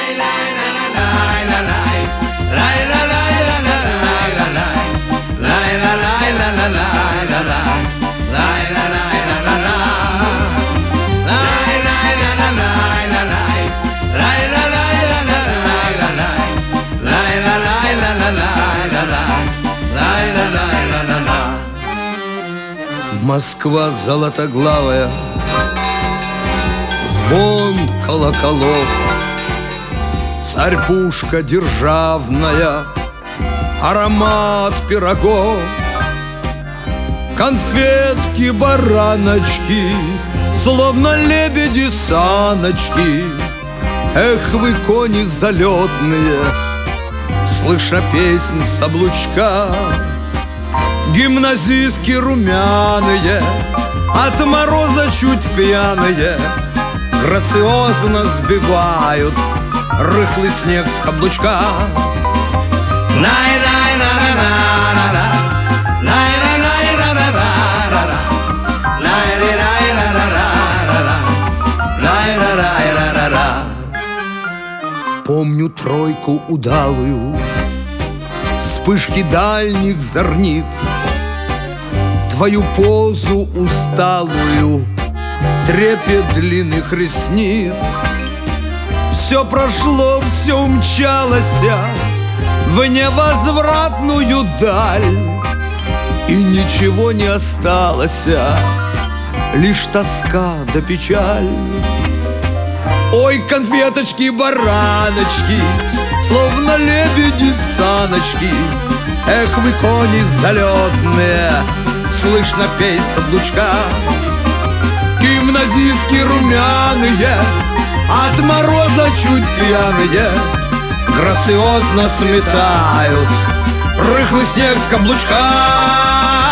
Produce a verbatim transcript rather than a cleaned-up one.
Москва золотоглавая, звон колоколов, царь-пушка державная, аромат пирогов, конфетки, бараночки, словно лебеди-саночки. Эх, вы, кони залетные, слыша песнь с облучка, гимназистки румяные, от мороза чуть пьяные, грациозно сбивают рыхлый снег с каблучка. Помню тройку удалую, вспышки дальних зорниц, твою позу усталую, трепет длинных ресниц. Все прошло, все умчалось в невозвратную даль, и ничего не осталось, лишь тоска да печаль. Ой, конфеточки, бараночки, словно лебеди-саночки. Эх, вы, кони залетные, слышно песнь с облучка. Гимназистки румяные, от мороза чуть пьяные, грациозно сметают рыхлый снег с каблучка.